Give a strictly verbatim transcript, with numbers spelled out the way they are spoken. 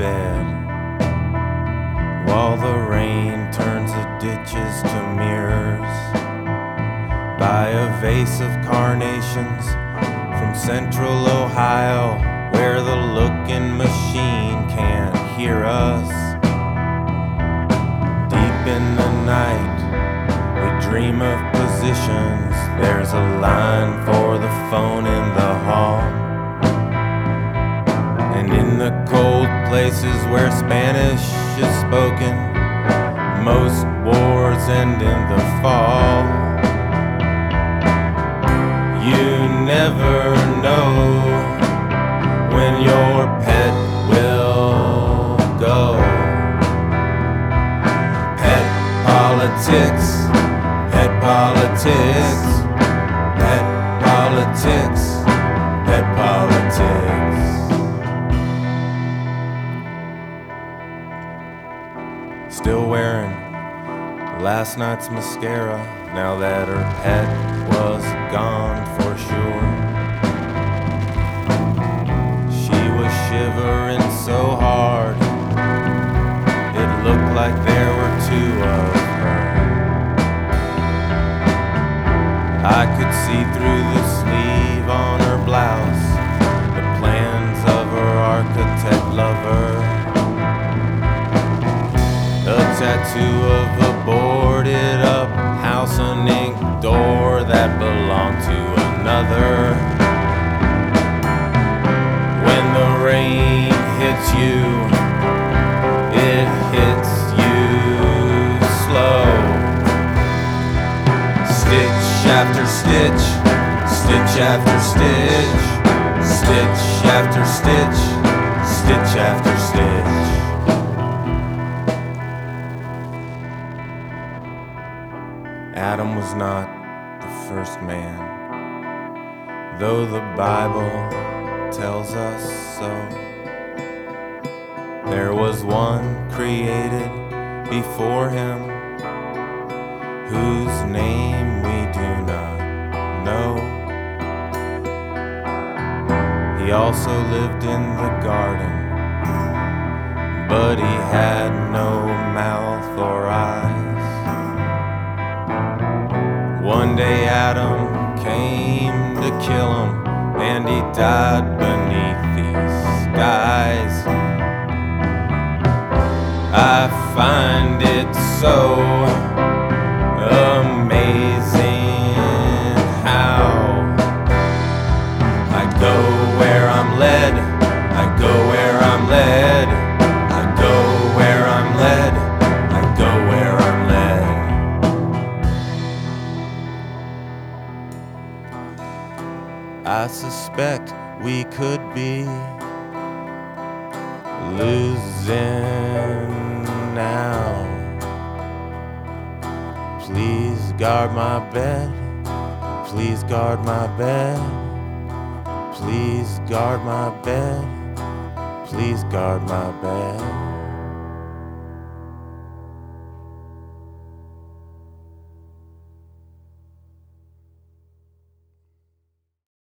bed, while the rain turns the ditches to mirrors, by a vase of carnations from central Ohio, where the looking machine can't hear us. Deep in the night, we dream of positions. There's a line for the phone in the hall, and in the cold places where Spanish is spoken, most wars end in the fall. You never know when your pet will go. Pet politics, pet politics, pet politics, pet politics. Still wearing last night's mascara, now that her pet was gone for sure. She was shivering so hard, it looked like there were two of her. I could see through the sleeve on her blouse the plans of her architect lover. A tattoo of a boarded up house, an ink door that belonged to another. When the rain hits you, it hits you slow. Stitch after stitch, stitch after stitch, stitch after stitch, stitch after stitch. Adam was not the first man, though the Bible tells us so. There was one created before him, whose name we do not know. He also lived in the garden, but he had no mouth or eyes. One day Adam came to kill him, and he died beneath these skies. I find it so amazing how I go where I'm led, I go where I'm led, I go where I'm led, I go where I'm led. I suspect we could be losing now. Please guard my bed, please guard my bed, please guard my bed, please guard my bed.